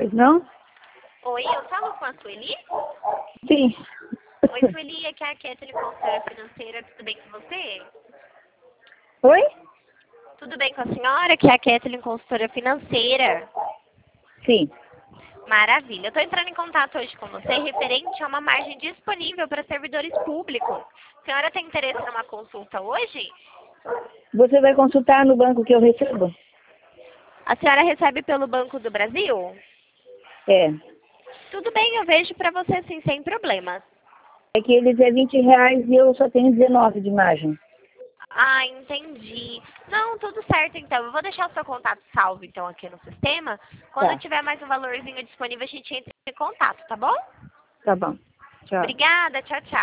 Pois não? Oi, eu falo com a Sueli? Sim. Oi, Sueli, aqui é a Kathleen, consultora financeira. Tudo bem com você? Oi? Tudo bem com a senhora? Aqui é a Kathleen, consultora financeira. Sim. Maravilha. Eu estou entrando em contato hoje com você referente a uma margem disponível para servidores públicos. A senhora tem interesse numa consulta hoje? Você vai consultar no banco que eu recebo? A senhora recebe pelo Banco do Brasil? É. Tudo bem, eu vejo para você sim, sem problemas. É que eles é R$ 20 e eu só tenho 19 de margem. Ah, entendi. Não, tudo certo então. Eu vou deixar o seu contato salvo então aqui no sistema. Quando Tá. tiver mais um valorzinho disponível, a gente entra em contato, tá bom? Tá bom. Tchau. Obrigada, tchau, tchau.